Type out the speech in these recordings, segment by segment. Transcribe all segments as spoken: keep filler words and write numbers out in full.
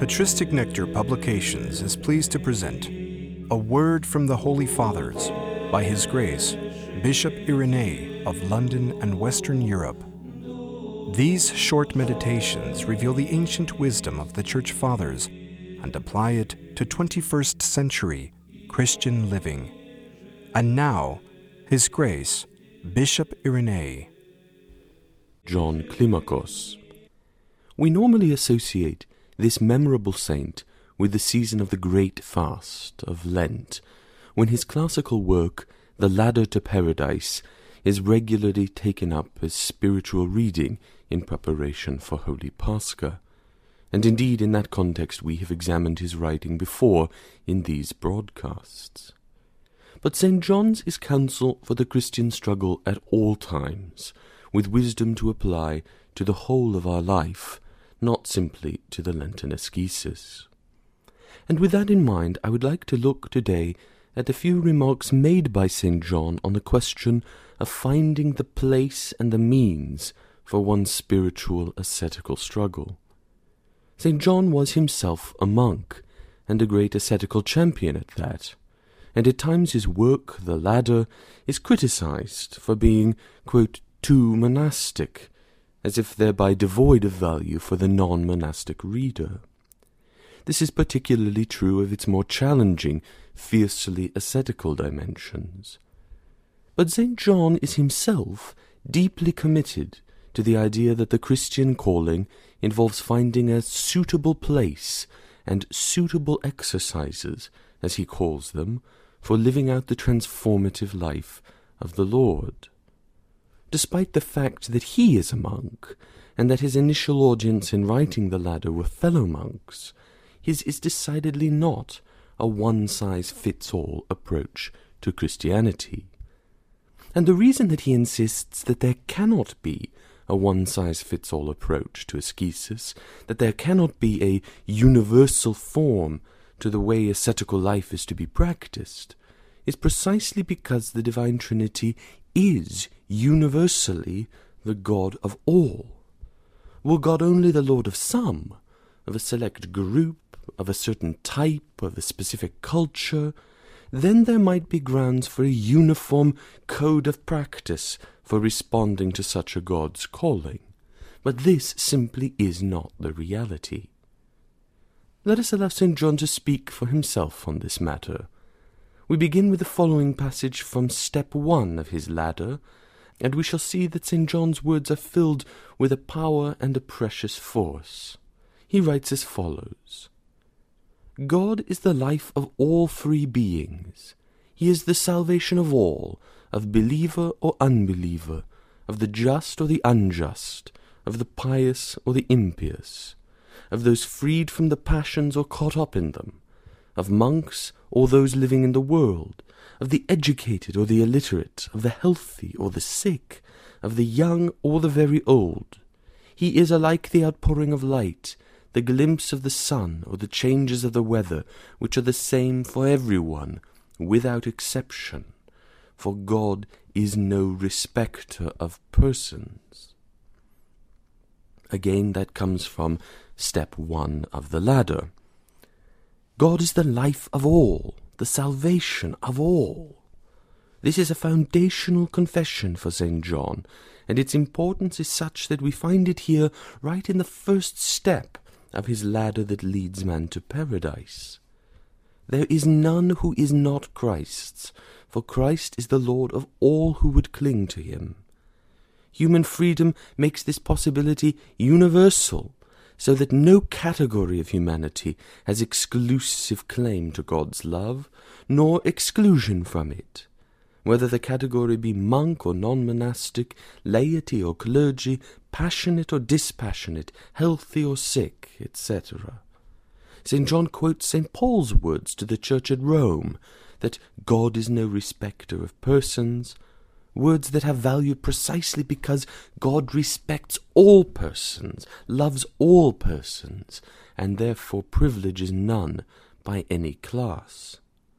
Patristic Nectar Publications is pleased to present A Word from the Holy Fathers by His Grace, Bishop Irenee of London and Western Europe. These short meditations reveal the ancient wisdom of the Church Fathers and apply it to twenty-first century Christian living. And now, His Grace, Bishop Irenee. John Climacus. We normally associate this memorable saint with the season of the Great Fast of Lent, when his classical work, The Ladder to Paradise, is regularly taken up as spiritual reading in preparation for Holy Pascha. And indeed, in that context, we have examined his writing before in these broadcasts. But Saint John's is counsel for the Christian struggle at all times, with wisdom to apply to the whole of our life, not simply to the Lenten ascesis. And with that in mind, I would like to look today at a few remarks made by Saint John on the question of finding the place and the means for one's spiritual ascetical struggle. Saint John was himself a monk, and a great ascetical champion at that, and at times his work, The Ladder, is criticized for being, quote, too monastic, as if thereby devoid of value for the non-monastic reader. This is particularly true of its more challenging, fiercely ascetical dimensions. But Saint John is himself deeply committed to the idea that the Christian calling involves finding a suitable place and suitable exercises, as he calls them, for living out the transformative life of the Lord. Despite the fact that he is a monk, and that his initial audience in writing The Ladder were fellow monks, his is decidedly not a one-size-fits-all approach to Christianity. And the reason that he insists that there cannot be a one-size-fits-all approach to ascesis, that there cannot be a universal form to the way ascetical life is to be practiced, is precisely because the Divine Trinity is universally the God of all. Were God only the Lord of some, of a select group, of a certain type, of a specific culture, then there might be grounds for a uniform code of practice for responding to such a God's calling. But this simply is not the reality. Let us allow Saint John to speak for himself on this matter. We begin with the following passage from step one of his Ladder, and we shall see that Saint John's words are filled with a power and a precious force. He writes as follows: God is the life of all free beings. He is the salvation of all, of believer or unbeliever, of the just or the unjust, of the pious or the impious, of those freed from the passions or caught up in them, of monks or those living in the world, of the educated or the illiterate, of the healthy or the sick, of the young or the very old. He is alike the outpouring of light, the glimpse of the sun, or the changes of the weather, which are the same for everyone, without exception. For God is no respecter of persons. Again, that comes from step one of the Ladder. God is the life of all, the salvation of all. This is a foundational confession for Saint John, and its importance is such that we find it here right in the first step of his ladder that leads man to paradise. There is none who is not Christ's, for Christ is the Lord of all who would cling to him. Human freedom makes this possibility universal, so that no category of humanity has exclusive claim to God's love, nor exclusion from it. Whether the category be monk or non-monastic, laity or clergy, passionate or dispassionate, healthy or sick, et cetera. Saint John quotes Saint Paul's words to the church at Rome, that God is no respecter of persons, words that have value precisely because God respects all persons, loves all persons, and therefore privileges none by any class.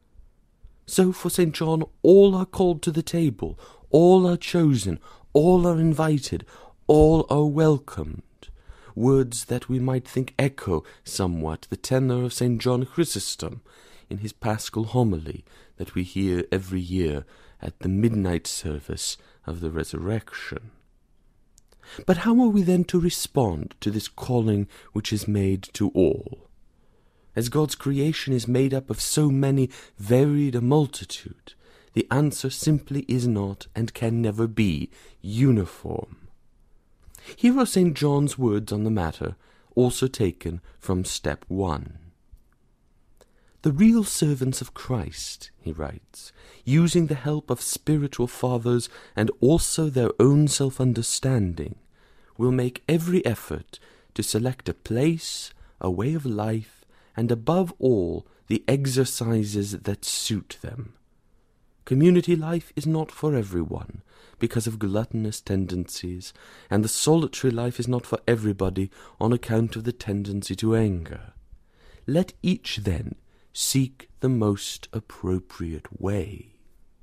So for Saint John, all are called to the table, all are chosen, all are invited, all are welcomed. words that we might think echo somewhat the tenor of Saint John Chrysostom in his Paschal homily that we hear every year at the midnight service of the resurrection. But how are we then to respond to this calling which is made to all? As God's creation is made up of so many varied a multitude, the answer simply is not and can never be uniform. Here are Saint John's words on the matter, also taken from step one. The real servants of Christ, he writes, using the help of spiritual fathers and also their own self-understanding, will make every effort to select a place, a way of life, and above all, the exercises that suit them. Community life is not for everyone, because of gluttonous tendencies, and the solitary life is not for everybody on account of the tendency to anger. Let each, then, seek the most appropriate way.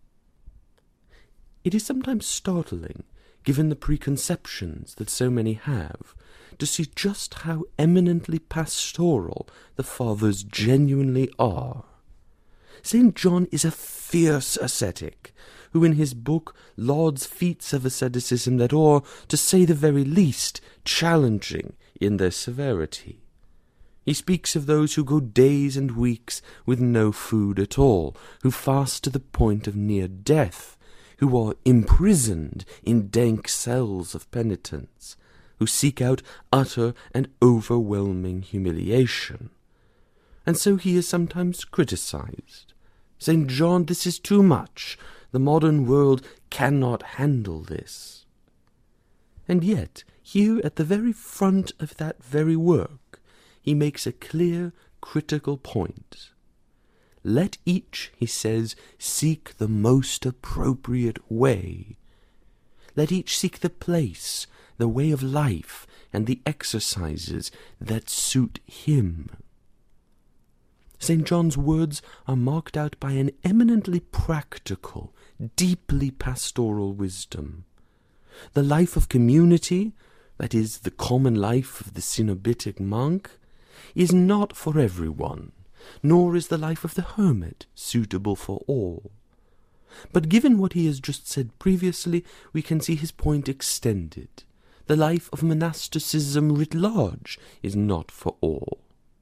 It is sometimes startling, given the preconceptions that so many have, to see just how eminently pastoral the Fathers genuinely are. Saint John is a fierce ascetic, who in his book lauds feats of asceticism that are, to say the very least, challenging in their severity. He speaks of those who go days and weeks with no food at all, who fast to the point of near death, who are imprisoned in dank cells of penitence, who seek out utter and overwhelming humiliation. And so he is sometimes criticized. Saint John, this is too much. The modern world cannot handle this. And yet, here at the very front of that very work, he makes a clear, critical point. Let each, he says, seek the most appropriate way. Let each seek the place, the way of life, and the exercises that suit him. Saint John's words are marked out by an eminently practical, deeply pastoral wisdom. The life of community, that is, the common life of the Cenobitic monk, is not for everyone, nor is the life of the hermit suitable for all. But given what he has just said previously, we can see his point extended. The life of monasticism writ large is not for all,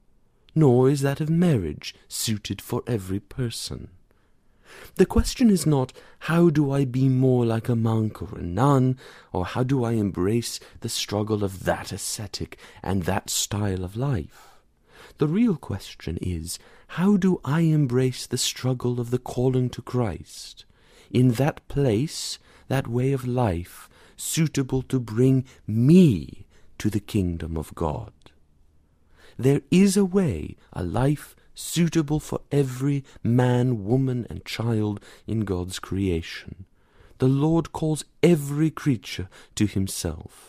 nor is that of marriage suited for every person. The question is not, how do I be more like a monk or a nun, or how do I embrace the struggle of that ascetic and that style of life? The real question is, how do I embrace the struggle of the calling to Christ, in that place, that way of life, suitable to bring me to the kingdom of God? There is a way, a life suitable for every man, woman, and child in God's creation. The Lord calls every creature to himself.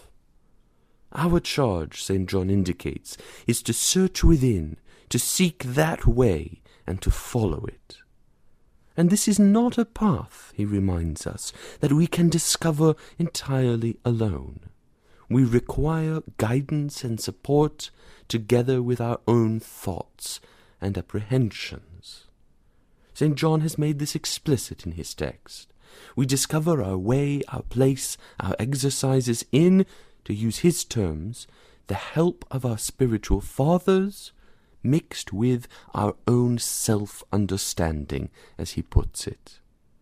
Our charge, Saint John indicates, is to search within, to seek that way, and to follow it. And this is not a path, he reminds us, that we can discover entirely alone. We require guidance and support together with our own thoughts and apprehensions. Saint John has made this explicit in his text. We discover our way, our place, our exercises in, to use his terms, the help of our spiritual fathers, mixed with our own self-understanding, as he puts it.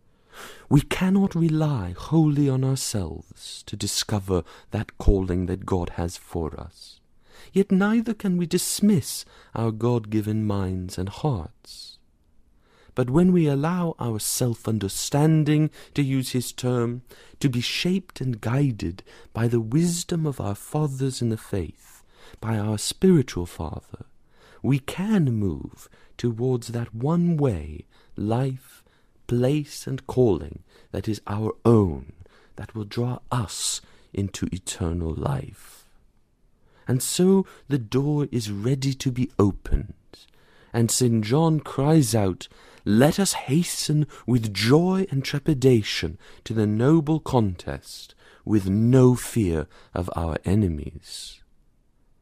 We cannot rely wholly on ourselves to discover that calling that God has for us, yet neither can we dismiss our God-given minds and hearts. But when we allow our self-understanding, to use his term, to be shaped and guided by the wisdom of our fathers in the faith, by our spiritual father, we can move towards that one way, life, place, and calling that is our own, that will draw us into eternal life. And so the door is ready to be opened, and Saint John cries out, "Let us hasten with joy and trepidation to the noble contest, with no fear of our enemies."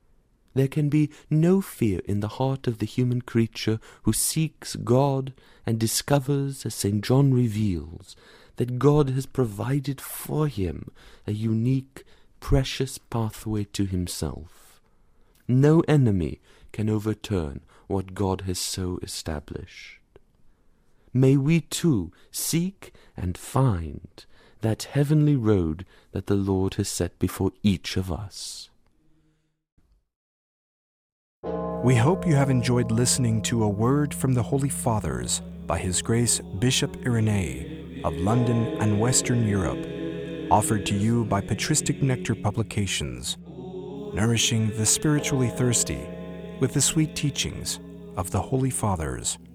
there can be no fear in the heart of the human creature who seeks God and discovers, as Saint John reveals, that God has provided for him a unique, precious pathway to himself. No enemy can overturn what God has so established. May we too seek and find that heavenly road that the Lord has set before each of us. We hope you have enjoyed listening to A Word from the Holy Fathers by His Grace Bishop Irenee of London and Western Europe, offered to you by Patristic Nectar Publications, nourishing the spiritually thirsty with the sweet teachings of the Holy Fathers.